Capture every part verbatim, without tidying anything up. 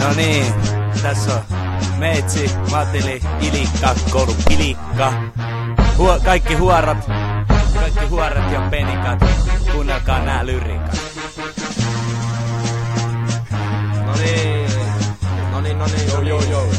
No niin, tässä on Meitsi, Matili, Ilikka, Koulu Ilikka. Huo, kaikki huorot, kaikki huorot ja penikat, kuunnelkaa nää lyriikat. No niin, no niin, no niin, joo, joo, joo.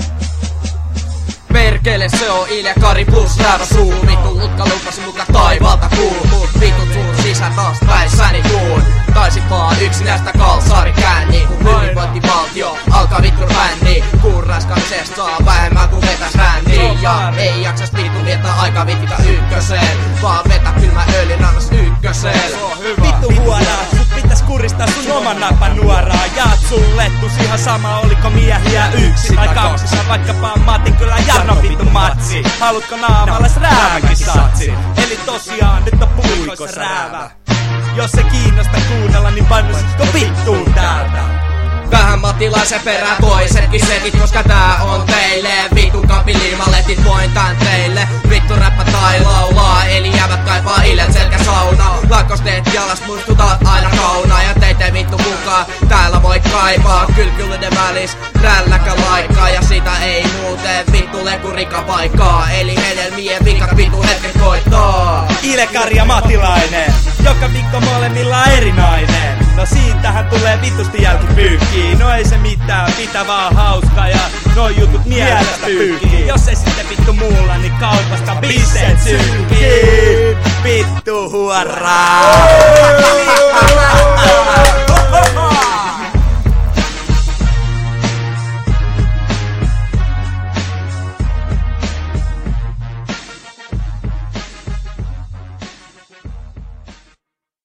Perkele se on Ilja Kari plus räävä suu. Vittu lutka lupasi muka taivalta kuu. Mut vittu suun sisä taas päissäni kuun. Taisit vaan yksinäistä kalsaari känni. Kun hyvinvointivaltio alkaa vittu ränni. Kuun raskaamisesta saa vähemmän kun vetäs ränni. Ja ei jaksas vittu viettää aikaa vitkitä ykköseen. Vaan vetä kylmä öljyn rannas ykköseen. Vittu huoraa, sut pitäis kuristaa sun oman napan nuoraa. Jaat sun lettus ihan sama oliko miehiä yksi tai kaksi. Vaikkapa Matin kyllä Jarno vittu matsi. Halutko naamalles räävänkin satsi? Eli tosiaan nyt on puikoissa räävä. Jos se kiinnosta kuunnella, niin pannusitko vittuun täältä? Vähän matilaisen perään toisetkin setit, koska tää on teille. Vittu kapiliimaletit voin tän teille. Vittu räppä tai laulaa, eli jäävät kaipaa illet selkä saunaa. Lakosteet jalast muistutat aina kaunaa. Ja teitä ei vittu mukaan täällä voi kaipaa. Kylkyllinen välis rälläkä laikkaa. Ja sitä ei muuten vittu lekurika paikkaa. Eli hedelmien vikat vittu hetken koittaa. Ilekari ja Matilainen, joka viikko molemmilla erinainen. No siitähän tulee vitusti jälkipyykkiin. No ei se mitään, pitää vaan hauskaa ja noi jutut mielestä pyykkii. Jos ei sitten vittu muulla, niin kaupasta bisset syykkii. Vittu huoraa.